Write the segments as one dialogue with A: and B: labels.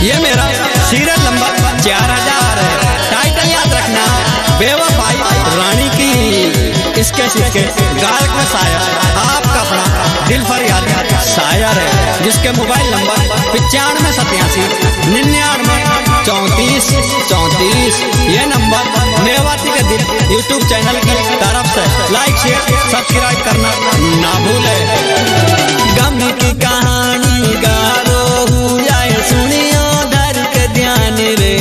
A: ये मेरा serial number 4000 है। टाइटल याद रखना, बेवफाई रानी की। इसके गायक में शायर आपका अपना दिल फरियाद शायर है, जिसके मोबाइल नंबर 95 87 99 34 34। ये नंबर मेवाती के दिल यूट्यूब चैनल की तरफ से लाइक शेयर सब्सक्राइब करना ना भूले। गम की कहानी गारो जाए सुनियो धर के ध्यान रे,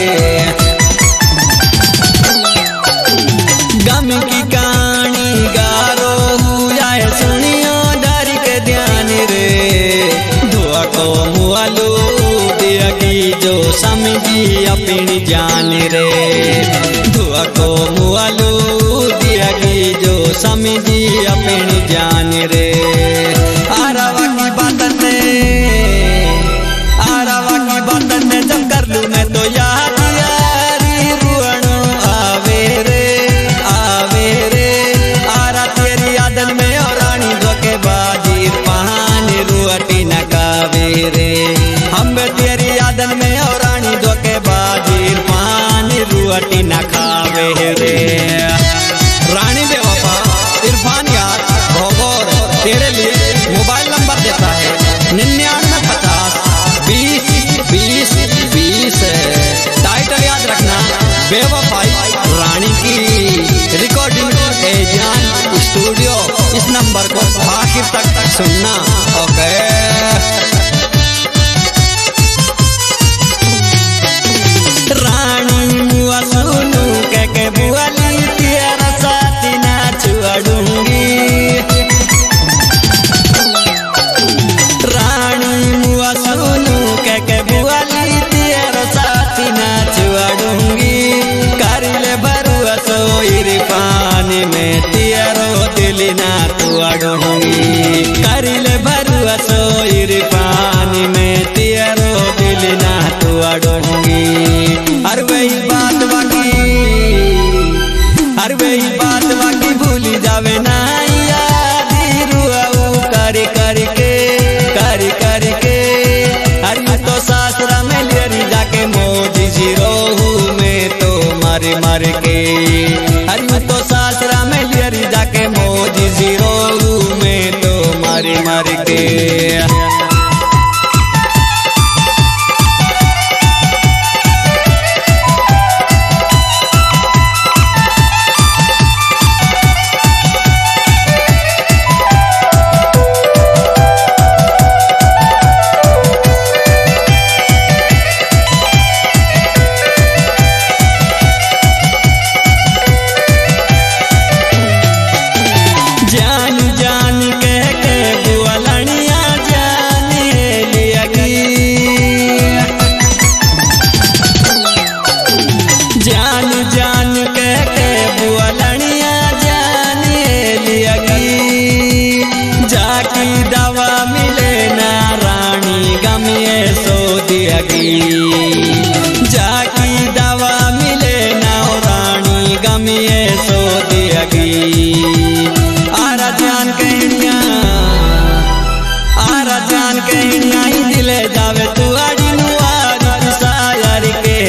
A: गम की कहानी गारो जाए सुनियो धर के ध्यान रे। धुआ को मुआलू दिया की जो समझी अपनी जान रे, धुआ को मुआलू दिया की जो समझी अपनी जान रे। आरावा की बातन में जब कर लूं मैं तो याद यारी रुअणो आवे रे। आरा तेरी यादन में और रानी धोखे बाजी पहान रुअटी न कावे रे। हम तेरी यादन में और रानी धोखे बाजी पहान रुअटी न खावे रे। रानी बेवफा इरफान यार भोगोर तेरे लिए मोबाइल नंबर देता है 9950 20 20 20। टाइटल याद रखना, बेवफाई रानी की। रिकॉर्डिंग एजान स्टूडियो। इस नंबर को आखिर तक सुनना। ओके। रानी मुआ सुनू के बुआली तेरा साथ ना छुड़ूंगी। रानी मुआ सुनू के बुआली तेरा साथ ना छुड़ूंगी। कर ले भरुआ सो इरफान में तेरो दिल ना तोड़ूंगी। कर ले भरुआ सो इरफान में तेरो दिल ना तोड़ूंगी। हर वही बात बाकी भूली जावे ना याद रुआऊ कर करके। अरे तो सासरा में लेरी जाके मोजी जीरो में तो मर के। अरे तो सासरा में लेरी जाके मोजी जीरो में तो मर के। जान के बुआलनिया जाने लियगी। जाकी दवा मिले ना रानी गमिए सो दियगी। जाकी दवा मिले ना रानी गमिए सो दियगी। आरा जान कहनिया ही दिले जावे तू आड़ी नुआरी सायर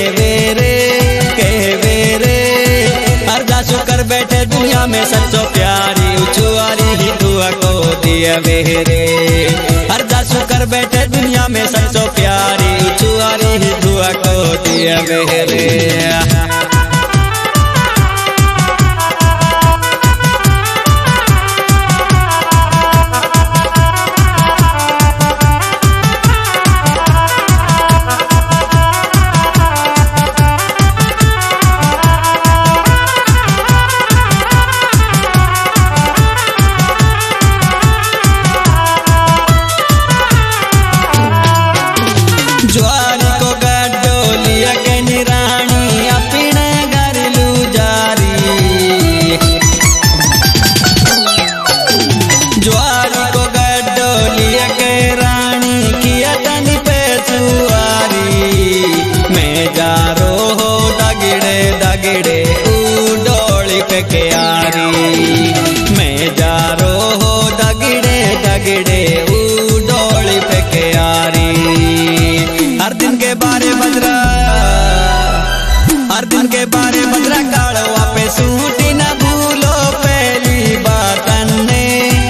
A: कर बैठे दुनिया में सच्चो प्यारी उछुआरी ही दुआ को दिया रे। हर जासु कर बैठे दुनिया में सच्चो प्यारी उछुआरी ही दुआ को दिया रे। ज्वारी को गड्ढो लिया के निरानी अपने घर लू जारी। ज्वारी को गड्ढो लिया के रानी किया तनी पे सुआरी। मैं जा रो हो दगड़े डोली पे के यारी। मैं जा रो हो दगड़े डोली पे के यारी। हर दिन के बारे बजरा हर दिन के बारे बजरा काढ़ो पे सूटी न भूलो पहली बातन ने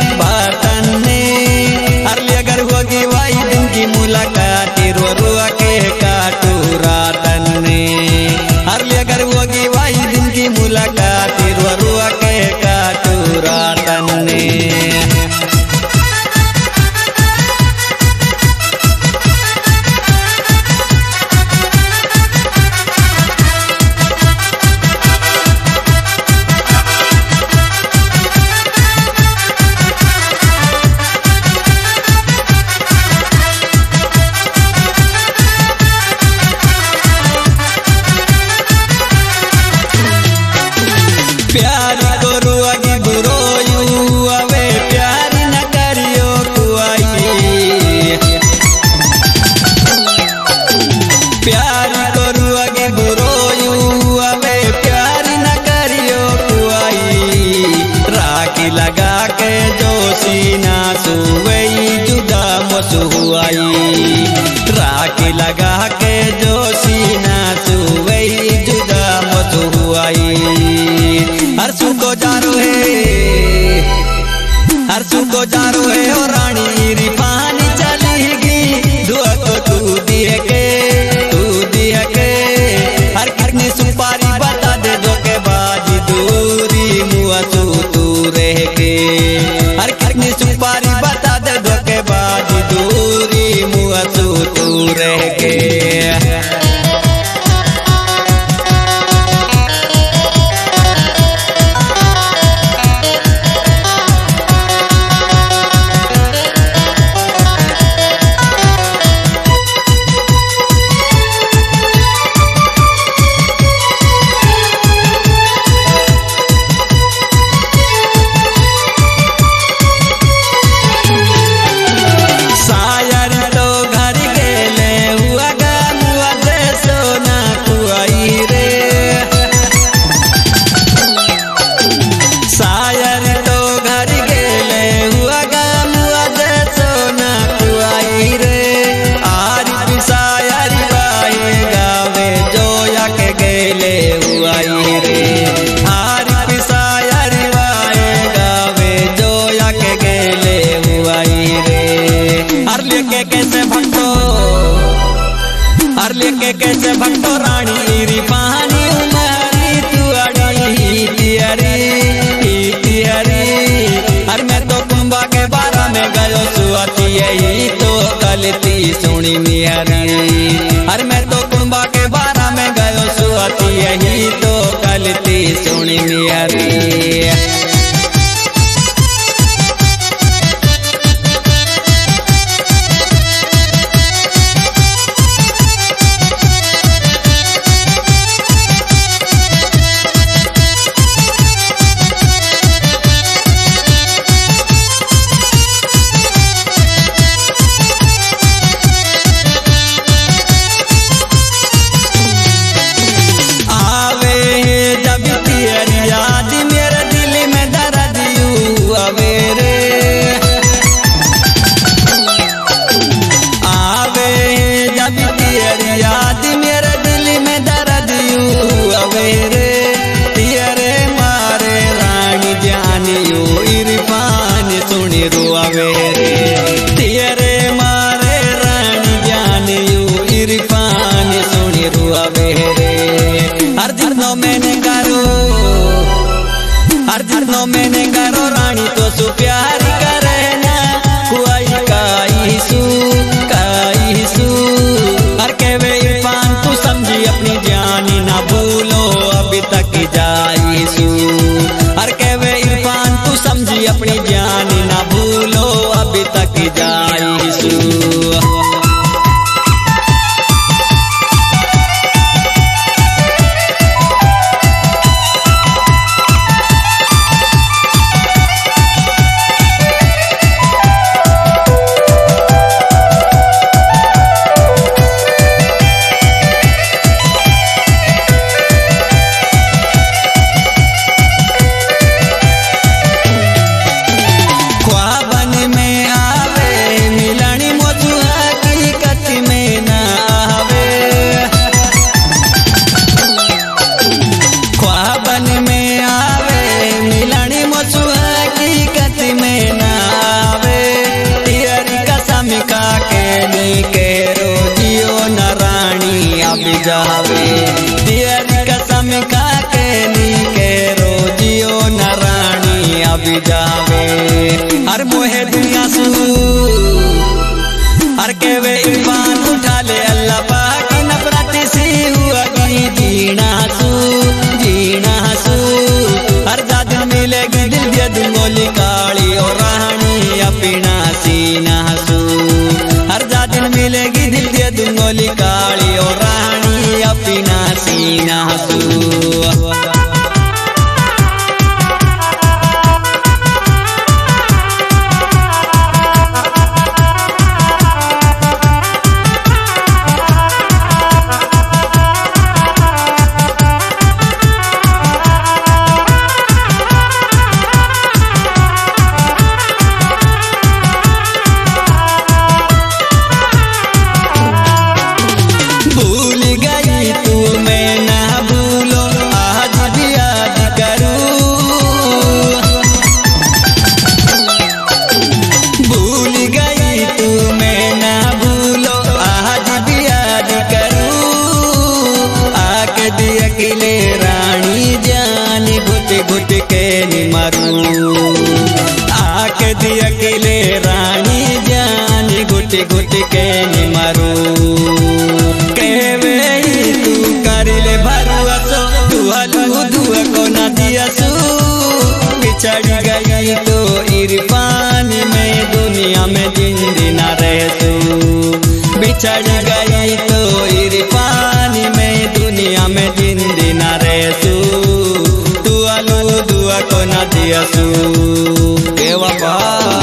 A: हर लिए अगर होगी वही दिन की मुलाकात रो रुआ के काटू रातन ने हर लिए अगर होगी वही दिन की मुलाकात रो रुआ के काटू रातन ने प्यार करो अगी बुरोयू अवे प्यार न करियो कुआई प्यार करो अगी बुरोयू अवे प्यार न करियो कुआई राखी लगा के जो सीना सुवई जुदा मसुआई राखी लगा के जो सीना सुवई जुदा मसुआई हरसू को जारो है और रानी रिफानी चलेगी दुआ को तू दिए के हर कितनी सुपारी बता दे दो के बाजी दूरी मुआ तू रह के हर कितनी सुपारी बता दे दो के बाजी दूरी मुआ तू रह के कैसे भक्तो रानी रिफानी उमरी तू अड़ी तियरी हर मैं तो कुंभा के बारा में गयो सुअती यही तो गलती सुनी मिहरी हर मैं तो कुंभा के बारा में गयो सुअती यही तो गलती सुनी मिहरी आवे जब तियरिया जावे तेरी कसम खा के नी के रोजियो न रानी अब जावे हर मोहे दुनिया सू हर के वे इरफान उठा ले अल्लाह पाक नफरत सी हुआ की जीना सू हर जाद मिलेगी दिल दिया दुंगोली काली और रानी अपना सीना सू हर जाद मिलेगी दिल दिया दुंगोली काली और रानी अपना सीना सू अकेले रानी जान घुट के निमरू आके दी अकेले रानी जान घुट के निमरू केवे तू कर ले भरुआसो तू हलू दुआ को न दियासू बिछड़ गई तो इरफान में दुनिया में जिंदगी न रहसू बिछड़ गई तो इरफान में दुनिया में जिंदगी न रहसू तू अलू दुआ को न दियासू ए वफा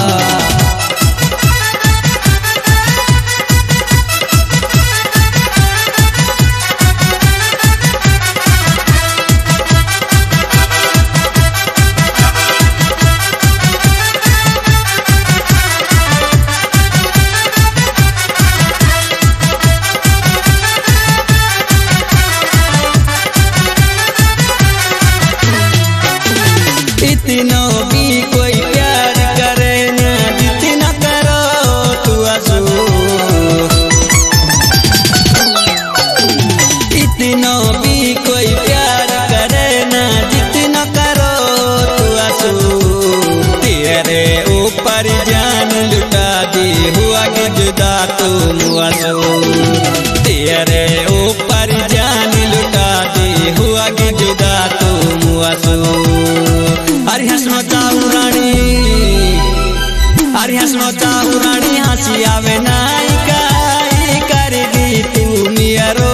A: इतना भी कोई प्यार करे ना जितना करो तू आंसू इतना भी कोई प्यार करे ना जितना करो तू आंसू तेरे ऊपर जान लुटा दी हुआ कि जुदा तुम आंसू तेरे ऊपर जान लुटा दी हुआ कि जुदा तुम आंसू अरे हंसनो चाहू रानी हंसी आवे नायिका कर दी तू मियरो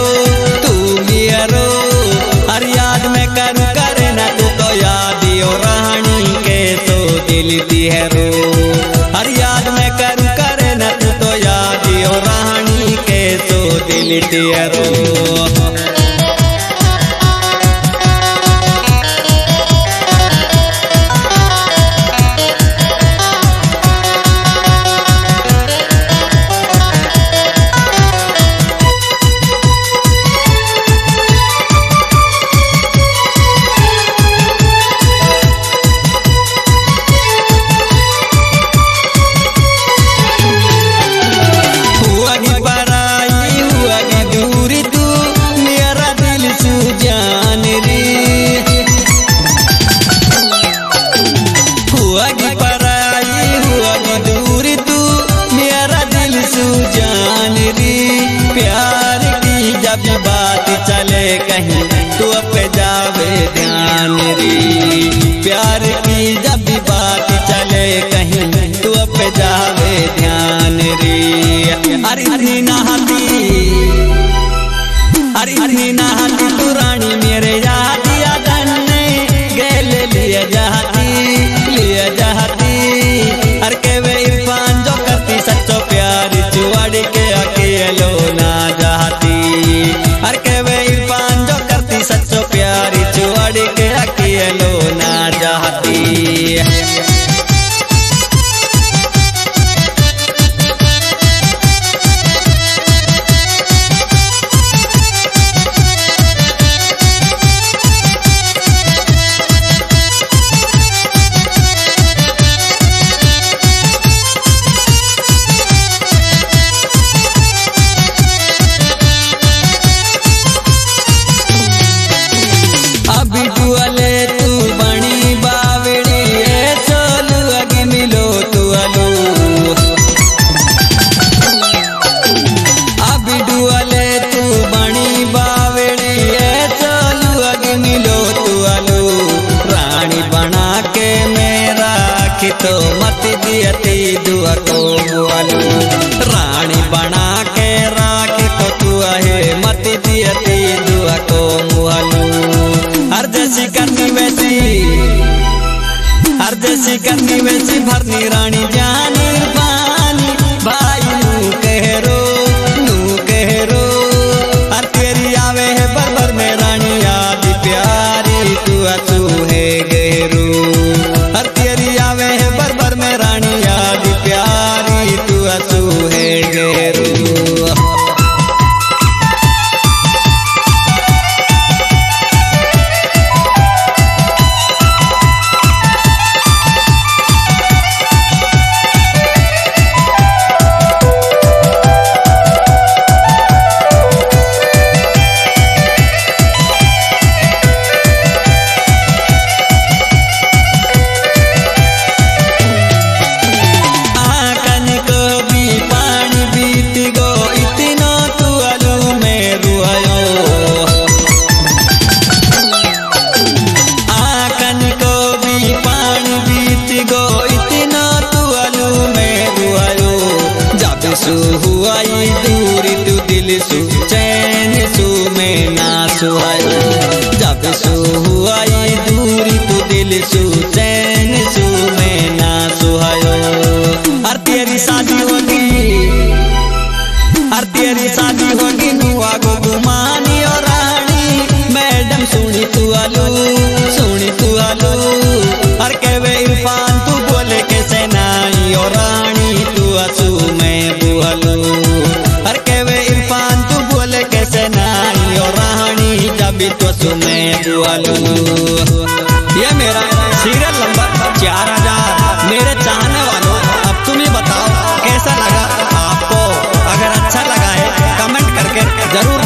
A: हर याद में करूँ करे ना तू तो याद हो रानी के तो दिल दी है रो हर याद में करूँ करे ना तू तो याद हो रानी के तो दिल दी है रो जब बात चले कहीं तू पे जावे ध्यान री प्यार की जब बात चले कहीं तू पे जावे ध्यान री अरे नहाती तू रानी मेरे याद ने गेल लिया जाती हर के वे इरफान जो करती सच्चो प्यार चुवाड़ के अकेलो ना जाती हर के वे इरफान जो करती सच्चो प्यारी चुवाड़ के अकेलो ना जाती तो मत दियती दुआ को मुआलू। रानी बना के राखी तो तू है मत दियती दुआ को मुआलू। हर जैसी करनी वैसी भरनी रानी जानी पानी भाई नू कह रो हर तेरी आवे है बरबर में रानी याद प्यारी तू अचू है गहरू। हर तेरी आवे है बरबर में रानी याद प्यारी तू अचू है गहरू। सुहुआई दूरी तू दिल सु चैन सु में ना सुहायो। जब सुहुआई दूरी तू दिल सु चैन सु में ना सुहायो। हर तेरी शादी होगी नुआ गो गुमानी और रानी मैडम सुनी तू आलू हर कहवे इरफान तू बोले कैसे नाई और रानी तू असू में बुहलू। हर कहवे इरफान तू बोले कैसे नाई और रानी जब तो असू में बुहलू। ये मेरा सीरियल नंबर 4000। मेरे चाहने वालों अब तुम ही बताओ कैसा लगा आपको। अगर अच्छा लगा है कमेंट करके जरूर